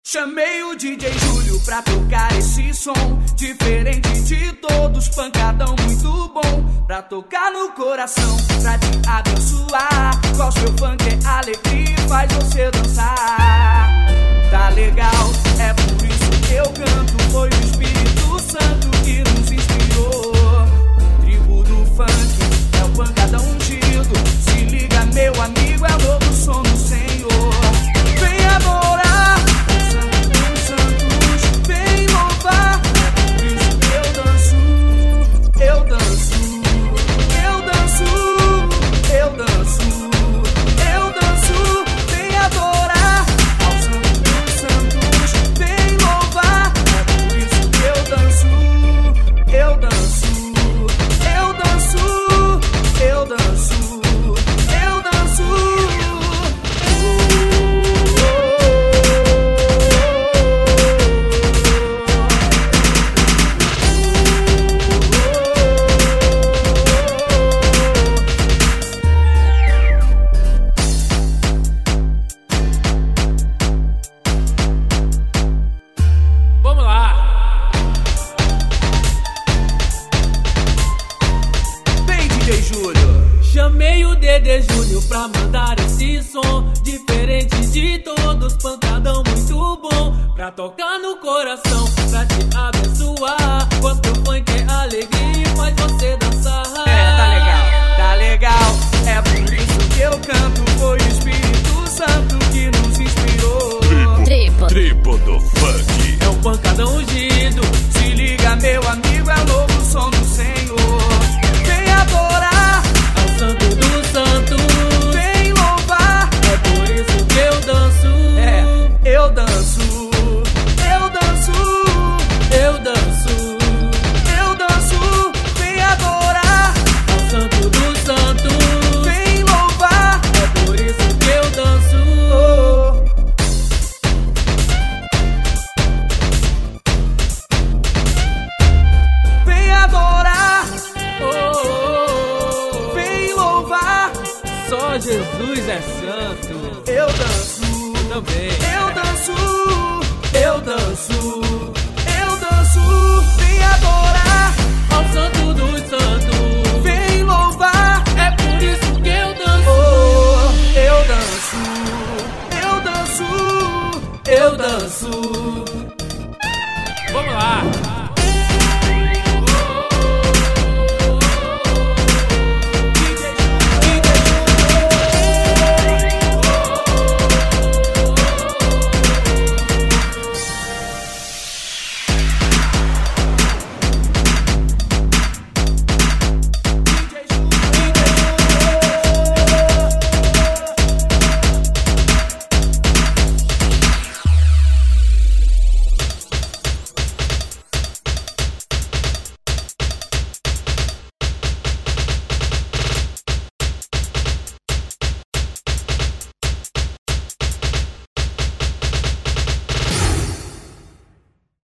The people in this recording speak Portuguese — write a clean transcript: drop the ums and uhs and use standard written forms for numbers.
Chamei o DJ Júlio pra tocar esse som diferente de todos, pancadão muito bom, pra tocar no coração, pra te abençoar. Gospel funk é alegria e faz você dançar. Tá legal, é por isso que eu canto. Foi o Espírito Santo que nos inspirou. Tribo do funk é o pancadão ungido. Se liga, meu amigo, é o novo som do Senhor. Vem adorar o Santo dos Santos, vem louvar. É por isso que eu danço, eu danço, eu danço, eu danço, eu danço. Vem adorar ao Santo dos Santos, vem louvar. É por isso que eu danço, eu danço, eu danço, eu danço. Chamei o DJ Júlio pra mandar esse som diferente de todos, pancadão muito bom, pra tocar no coração, pra te abençoar. Gospel funk é alegria e faz você dançar. Tá legal, é por isso que eu canto. Foi o Espírito Santo que nos inspirou. Tribo do funk é o pancadão ungido. Se liga, meu amigo, é o novo som do Senhor. Vem adorar ao Santo dos Santos, vem louvar. É por isso que eu danço, eu danço, eu danço, eu danço, eu danço. Vem adorar ao Santo dos Santos, vem louvar. É por isso que eu danço. Vem adorar, vem louvar. Só Jesus é santo. Eu danço também. Eu danço, eu danço, eu danço. Vem adorar ao Santo dos Santos, vem louvar. É por isso que eu danço. Eu danço, eu danço, eu danço.